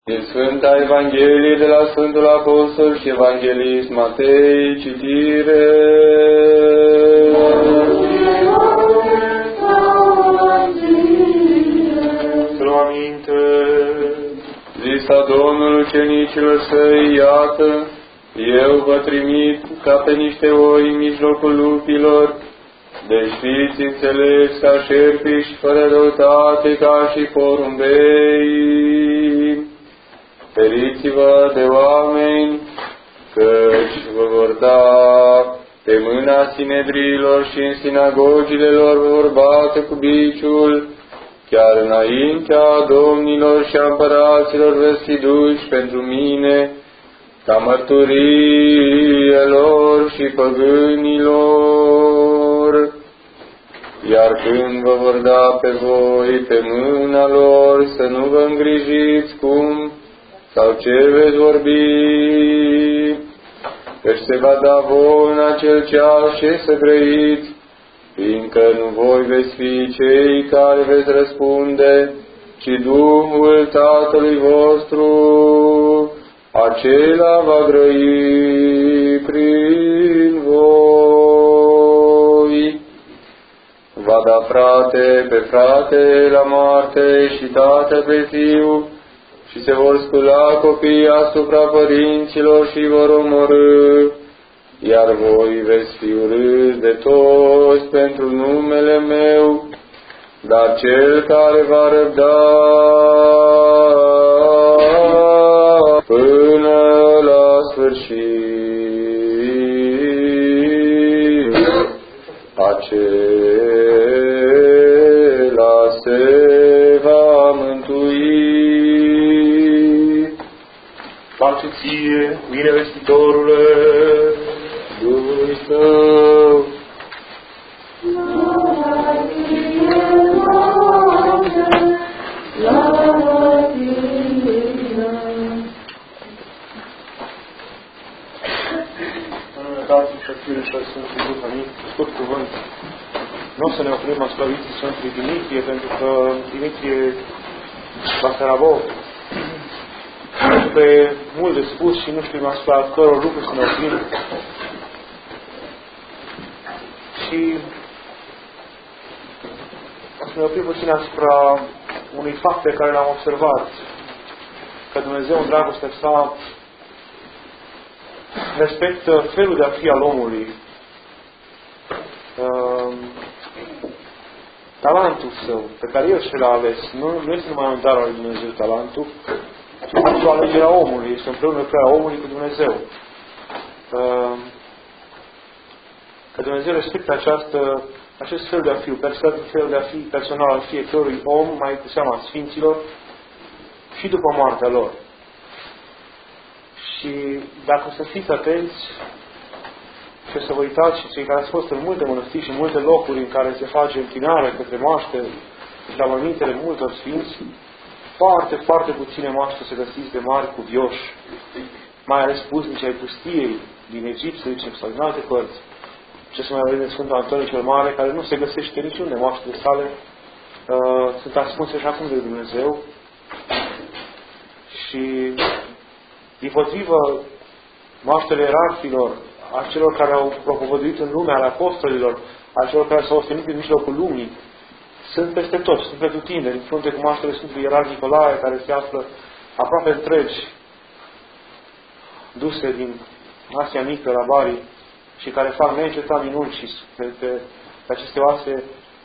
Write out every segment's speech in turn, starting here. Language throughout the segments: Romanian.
Din Sfânta Evanghelie de la Sfântul Apostol și Evanghelist Matei, citire. Să luăm aminte. Zisa Domnul ucenicilor săi, iată, eu vă trimit ca pe niște oi în mijlocul lupilor, deci fiți înțelepți ca șerpi și fără răutate ca și porumbei. Feriți-vă de oameni, căci vă vor da pe mâna sinedriilor și în sinagogile lor vă vor bate cu biciul, chiar înaintea domnilor și împăraților veți fi duși pentru mine, ca mărturie lor și păgânilor. Iar când vă vor da pe voi pe mâna lor, să nu vă îngrijiți cum sau ce veți vorbi, căci se va da voi în acel ceas ce să grăiți, fiindcă nu voi veți fi cei care veți răspunde, ci Duhul Tatălui vostru, acela va grăi prin voi. Va da frate pe frate la moarte și tată pe fiu, și se vor scula copiii asupra părinților și vor omorâ, iar voi veți fi urâți de toți pentru numele meu, dar cel care va răbda până la sfârșit, acela se va mântui. Pace ție, binevestitorule, Duhului Său. În numele Tatălui și al Fiului și al Sfântului Duh, amin. Scurt cuvânt. Nu o să ne oprim asupra vieții Sfântului Dimitrie, pentru că Dimitrie Basarabov pe mult de spus și nu știm asupra căror lucruri să ne oprim. Și o să ne oprim puțin asupra unui fapt pe care l-am observat, că Dumnezeu în dragostea sa respectă felul de a fi al omului, talentul său, pe care El și l-a ales. Nu este numai un dar al lui Dumnezeu talentul, ci este o alegere a omului, este împreună lucrarea omului cu Dumnezeu. Că Dumnezeu respectă acest fel de a fi, fel de a fi personal al fiecărui om, mai cu seama Sfinților, și după moartea lor. Și dacă să fiți atenți și să vă uitați și cei care ați fost în multe mănăstiri și în multe locuri în care se face închinare către moaște și la mormintele multor Sfinți, foarte, foarte puține moaște se găsiți de mari cuvioși, mai ales puznici ai pustiei din Egipt, să zicem, sau din alte părți. Ce să mai vedem de Sfântul Antoniu cel Mare, care nu se găsește niciunde moaștele sale, sunt ascunse și acum de Dumnezeu. Și dipotrivă moaștele ierarhilor, a celor care au propovăduit în lume, ale apostolilor, a celor care s-au ostenit în mijlocul lumii, sunt peste tot, sunt pretutindeni, în frunte cu moaștele Sfântului Ierarh Nicolae, care se află aproape întregi, duse din Asia Mică la Bari, și care fac neîncetat minuni și pe aceste oase,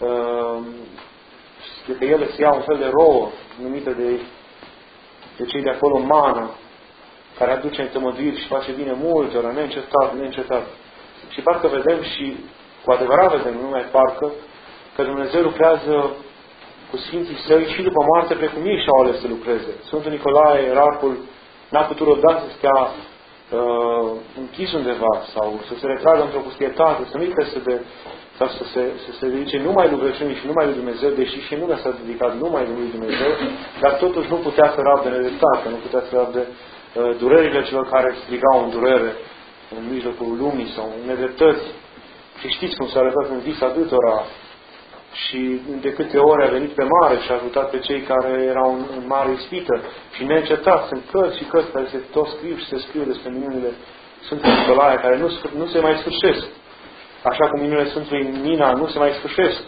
de pe ele se ia un fel de rouă numită de cei de acolo mană, care aduce întămăduiri și face bine multora, neîncetat. Și parcă vedem și, cu adevărat vedem, nu numai parcă, că Dumnezeu lucrează cu Sfinții Săi și după moarte, precum ei și-au ales să lucreze. Sfântul Nicolae, ierarhul, n-a putut odată să stea închis undeva sau să se retragă într-o pustietate, să nu-i PSD, sau să se dedice numai lui rugăciunii și numai lui Dumnezeu, deși și lumea s-a dedicat numai lui Dumnezeu, dar totuși nu putea să rabde nedreptate, nu putea să rabde durerile celor care strigau în durere în mijlocul lumii sau în nedreptăți. Și știți cum s-a arătat în vis atâtora și de câte ori a venit pe mare și a ajutat pe cei care erau în mare ispită și neîncetat. Sunt cărți și cărți care se tot scriu și se scriu despre minunile Sfântului Nicolae, care nu se mai sfârșesc. Așa cum minunile Sfântului Mina nu se mai sfârșesc.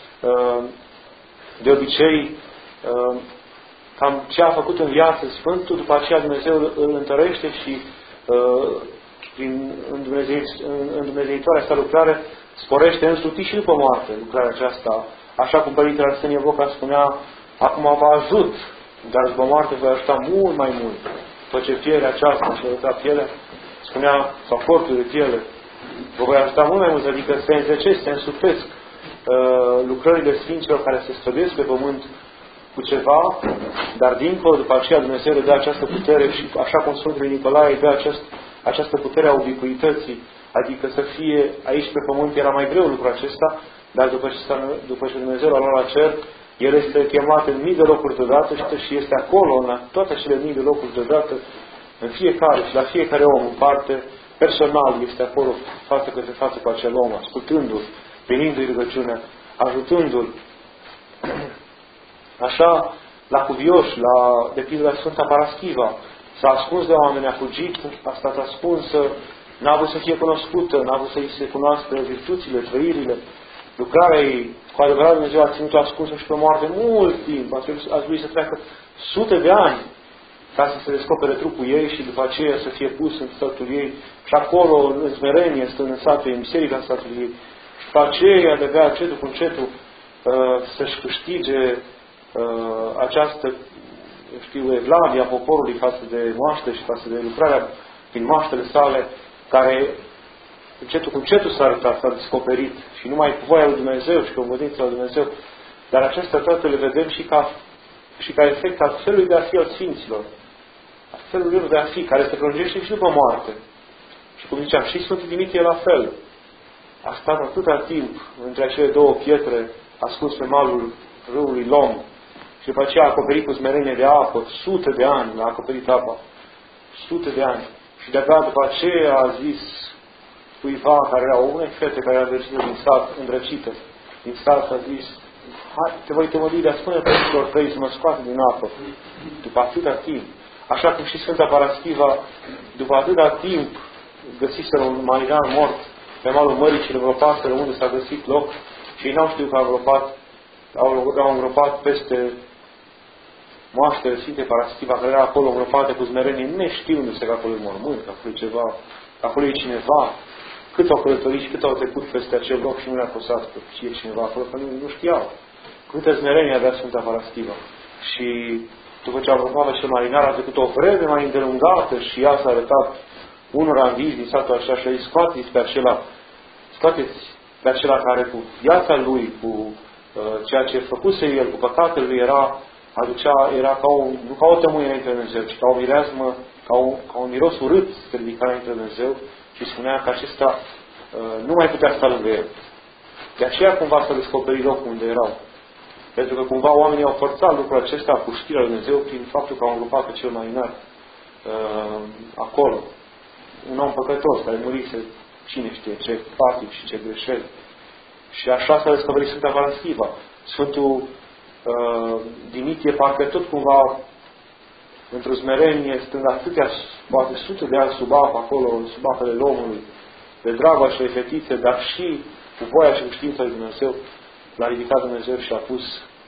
De obicei, cam ce a făcut în viață Sfântul, după aceea Dumnezeu îl întărește și prin îndumnezeitoarea sa lucrare sporește însutit și după moarte lucrarea aceasta. Așa cum Părintele Arsenie Voca spunea, acum vă ajut, dar după moarte vă ajuta mult mai mult. După ce pielea aceasta și lăsa pielea, spunea, sau corpul de piele, vă voi ajuta mult mai mult, adică se înzecesc, se însuflesc lucrările Sfinților care se străduiesc pe pământ cu ceva, dar dincolo, după aceea Dumnezeu le dă această putere și așa cum Sfântul Nicolae dă această putere a ubicuității, adică să fie aici pe pământ era mai greu lucrul acesta, dar după ce Dumnezeu l-a luat la cer, el este chemat în mii de locuri deodată și este acolo, în toate acele mii de locuri deodată, în fiecare și la fiecare om în parte, personal este acolo față către față cu acel om, ascultându-l, venind-i rugăciunea, ajutându-l. Așa, la cuvioși, de pildă la Sfânta Paraschiva, s-a ascuns de oameni, a fugit, a stat ascunsă, n-a vrut să fie cunoscută, n-a vrut să-i se cunoască virtuțile, trăirile, lucrarea ei. Cu adevărat Dumnezeu a ținut-o ascunsă și pe moarte mult timp. A trebuit să treacă sute de ani ca să se descopere trupul ei și după aceea să fie pus în satul ei. Și acolo, în smerenie, stând în satul ei, în biserica satului ei. Și după aceea de avea încetul cu încetul să-și câștige această, evlavia poporului față de moaște și față de lucrarea prin moaștele sale, care încetul cu încetul s-a arătat, s-a descoperit și numai cu voia lui Dumnezeu și cu voința lui Dumnezeu. Dar acestea toate le vedem și ca efect al felului de a fi al Sfinților. Al felului lor de a fi, care se prelungește și după moarte. Și cum ziceam, și Sfântul Dimitrie la fel. A stat atâta timp între acele două pietre, ascuns pe malul râului Lom, și după aceea a acoperit cu smerenie de apă, sute de ani a acoperit apa. Sute de ani. Și de-abia după aceea a zis cuiva care era o fete care era din sat, îndrăcită. Din sat a zis, hai, te voi temăli, dar spune părinților tăi să mă scoate din apă. După atâta timp. Așa cum și Sfânta Paraschiva, după atâta timp, găsiseră un marinar mort pe malul mării și le îngropaseră unde s-a găsit loc și ei n-au știut că au îngropat peste moaștele Sfintei Paraschiva, care era acolo îngropate cu smerenie, neștiundu-se că acolo e mormânt, că acolo e ceva, că acolo e cineva, cât au călătorit și cât au trecut peste acel loc și nu le-a posat că e cineva acolo, că nu știau. Câtă smerenie avea Sfânta Paraschiva. Și după ce a îngropat acel marinar, a trecut o vreme mai îndelungată și ea s-a arătat unora în vis din satul așa și a zis, scoateți pe acela care cu viața lui, cu ceea ce făcuse el, cu păcatele lui, era ca o tămâie înainte de Dumnezeu, ci ca o mireasmă, ca un miros urât se ridica înainte de Dumnezeu și spunea că acesta nu mai putea sta lângă el. De aceea cumva s-a descoperit locul unde erau. Pentru că cumva oamenii au forțat lucrul acesta cu știrea lui Dumnezeu prin faptul că au îngropat pe cel marinar acolo. Un om păcătos care murise, cine știe, ce patic și ce greșeli. Și așa s-a descoperit Sfânta Paraschiva. Sfântul Dimitrie parcă tot cumva într-o smerenie, stând atâtea, poate sute de ani sub apă acolo, sub apele omului, de dragul acelei fetițe, dar și cu voia și cu știința lui Dumnezeu, l-a ridicat Dumnezeu și l-a pus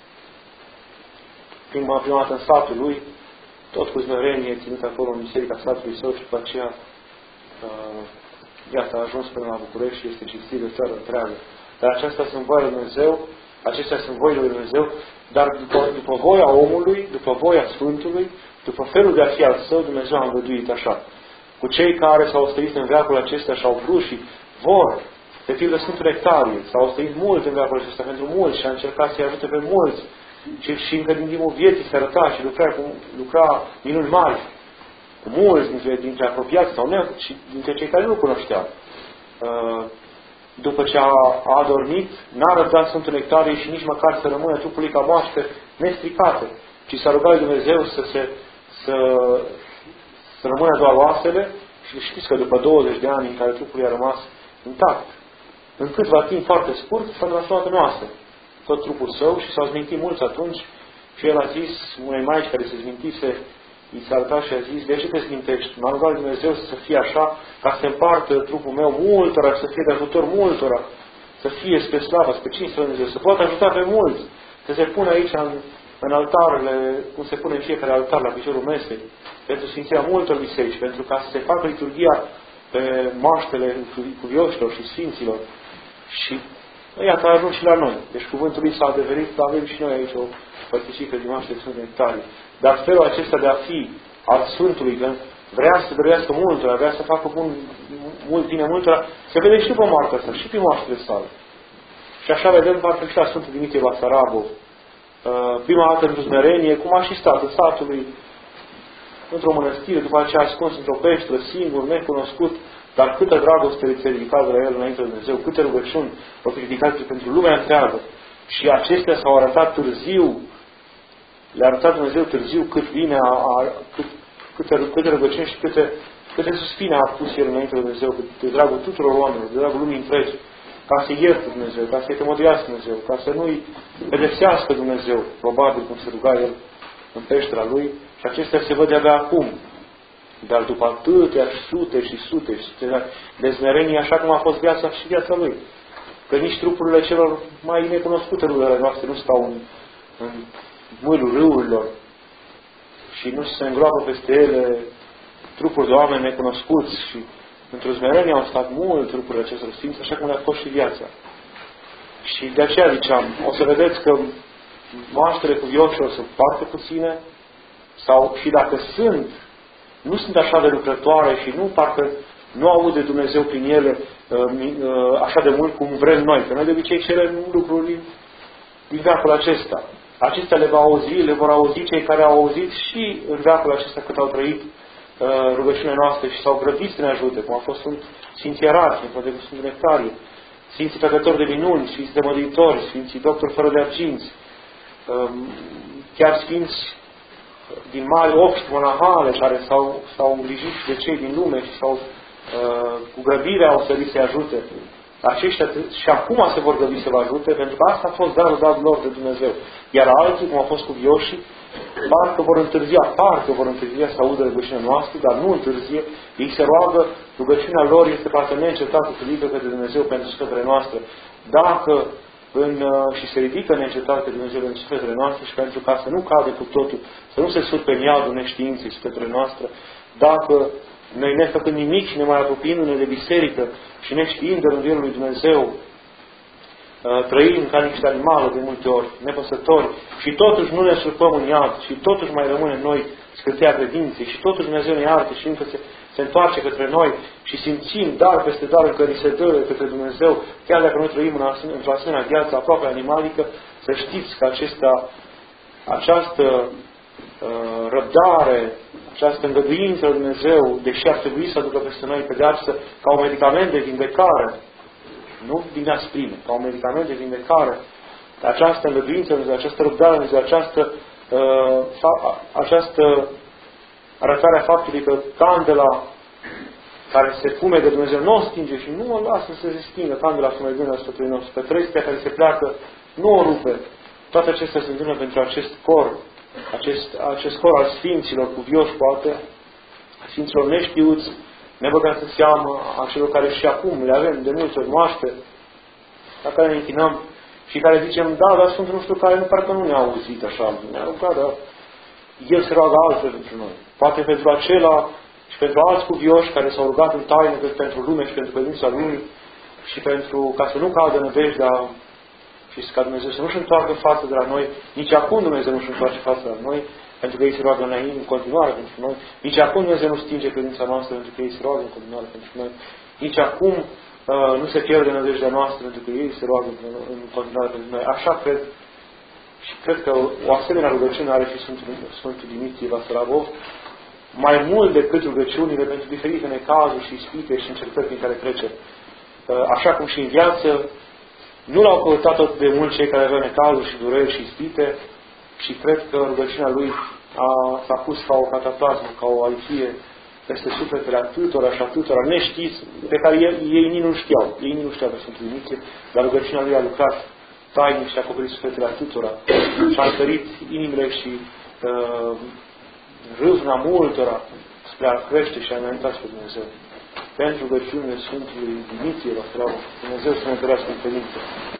prima dată în satul lui, tot cu smerenie, ținut acolo în biserica satului său și după aceea iată, a ajuns până la București și este cinstit de țară întreagă. Dar acestea sunt voia lui Dumnezeu, acestea sunt voile lui Dumnezeu, dar după voia omului, după voia Sfântului, după felul de a fi al său, Dumnezeu a îngăduit așa. Cu cei care s-au ostenit în veacul acesta și au vrut și vor, de pildă Sfântul Nectarie, s-au ostenit mult în veacul acesta pentru mulți și a încercat să-i ajute pe mulți. Și încă din timpul vieții se arăta și lucra minuni mari cu mulți dintre apropiați sau ne, și dintre cei care nu cunoșteau. După ce a adormit, n-a răbdat Sfântul Nectarie și nici măcar să rămână trupul lui ca moaște nestricate, ci s-a rugat lui Dumnezeu să rămână doar oasele și știți că după 20 de ani în care trupul i-a rămas intact, în câtva timp foarte scurt s-a transformat în oase. tot trupul său și s-au zmintit mulți atunci și el a zis unei maici care se zmintise, i s-a arătat și a zis, de ce te zmintești? M-a rugat Dumnezeu să fie așa, ca să se împartă trupul meu multora, să fie de ajutor multora, să fie spre slavă, spre cinste Dumnezeu, să poată ajuta pe mulți, să se pune aici în altarele, cum se pune în fiecare altar la piciorul mesei, pentru sfințirea multor biserici, pentru ca să se facă liturghia pe moaștele cuvioșilor și sfinților. Și iată, a ajuns și la noi. Deci cuvântul lui s-a adeverit, avem și noi aici o părticică din moaște Sfânt Nectarie. Dar felul acesta de a fi al Sfântului, că vrea să dăruiască multora, vrea să facă mult bine multora, se vede și după moartea sa, și pe moaștele sale. Și așa vedem parcă și la Sfântul Dimitrie Basarabov, prima dată în smerenie, cum a și stat în satul lui, într-o mănăstire, după aceea ascuns într-o peșteră, singur, necunoscut, dar câtă dragoste ți-a ridicat de la el înainte de Dumnezeu, câte rugăciuni au fi ridicate pentru lumea întreagă. Și acestea s-au arătat târziu, le-a arătat Dumnezeu târziu cât bine, câte rugăciuni și câte suspine a pus el înainte de Dumnezeu, de dragul tuturor oamenilor, de dragul lumii întregi, ca să-i ierte Dumnezeu, ca să-i temodiască Dumnezeu, ca să nu-i pedepsească Dumnezeu, probabil cum se ruga el în peștera lui, și acestea se văd de-abia acum. Dar după atâtea sute și sute de smerenie, așa cum a fost viața și viața lui. Că nici trupurile celor mai necunoscute rudele noastre nu stau în mâlul râurilor și nu se îngroapă peste ele trupuri de oameni necunoscuți și într-o smerenie au stat mult trupurile acestor sfinți, așa cum le-a fost și viața. Și de aceea ziceam, o să vedeți că moaștele cuvioșilor sunt foarte puține, sau și dacă sunt, nu sunt așa de lucrătoare și nu parcă nu aude Dumnezeu prin ele așa de mult cum vrem noi. Că noi de obicei cerem lucruri din veacul acesta. Acestea le vor auzi cei care au auzit și în veacul acesta cât au trăit rugăciunile noastre și s-au grăbit să ne ajute, cum a fost Sfinții Ierarhii, poate cu Sfântul Nectarie, Sfinții Făcători de minuni, Sfinții Temăditori, Sfinții Doctori fără de arginți, chiar Sfinți din mari obști monahale care s-au îngrijit de cei din lume și cu grăbire au sărit să-i ajute. Aceștia și acum se vor grăbi să vă ajute, pentru că asta a fost darul dat lor de Dumnezeu. Iar alții, cum au fost cuvioșii, parcă vor întârzia să audă rugăciunea noastră, dar nu întârzie, ei se roagă, rugăciunea lor este parcă neîncetată să ridică către Dumnezeu pentru scăpere noastră. Dacă și se ridică neîncetat pe Dumnezeu pentru scăpere noastră și pentru ca să nu cade cu totul, să nu se surpe în iadul neștiinței scăpere noastră, dacă noi ne făcând nimic și ne mai apropiindu-ne de biserică și neștiind de rânduielul lui Dumnezeu, trăim ca niște animale de multe ori, nepăsători, și totuși nu ne surpăm în iad, și totuși mai rămâne în noi scârția credinței, și totuși Dumnezeu ne iartă și încă se întoarce către noi și simțim dar peste dar încă ni se dă către Dumnezeu, chiar dacă noi trăim într-o asemenea viață aproape animalică, să știți că această răbdare, această îngăduință lui Dumnezeu, deși ar trebui să aducă peste noi pedeapsă ca un medicament de vindecare, nu din asprime, ca un medicament de vindecare, această îngăduință, această răbdare, această arătarea faptului că candela care se fume de Dumnezeu nu o stinge și nu o lasă să se stingă, candela fumegând a Sfântului nostru, pe trestia care se pleacă, nu o rupe. Toate acestea se întâmplă pentru acest cor, acest cor al Sfinților, cuvioși poate, a Sfinților neștiuți, nebăgați în seamă, a celor care și acum le avem de multe ori moaște, la care ne închinăm și care zicem, da, dar Sfântul nostru care nu parcă nu ne-a auzit așa, ne-a rugat, dar El se roagă altfel pentru noi. Poate pentru acela și pentru alți cuvioși care s-au rugat în taină pentru lume și pentru credința Lui și pentru ca să nu cadă nădejdea și ca Dumnezeu să nu-și întoarcă față de la noi, nici acum Dumnezeu nu-și întoarce față de la noi, pentru că Ei se roagă în continuare pentru noi, nici acum Dumnezeu nu stinge credința noastră pentru că Ei se roagă în continuare pentru noi, nici acum nu se pierde nădejdea noastră pentru că Ei se roagă în continuare pentru noi. Așa cred și cred că o asemenea rugăciune are și Sfântul Dimitrie Basarabov, mai mult decât rugăciunile pentru diferite necazuri și ispite și încercări prin care trece. Așa cum și în viață, nu l-au căutat atât de mult cei care aveau necazuri și dureri și ispite și cred că rugăciunea lui s-a pus ca o cataplasmă, ca o alifie peste sufletele atâtora și atâtora neștiți, pe care ei nici nu știau. Ei nici nu știau de Sfântul Dimitrie, dar rugăciunea lui a lucrat tainic și a acoperit sufletele tuturor și a întărit inimile și râvna multora spre a crește și a înainta spre Dumnezeu. Pentru rugăciunile Sfântului Dimitrie, vă slavă, Dumnezeu să ne întărească în credință.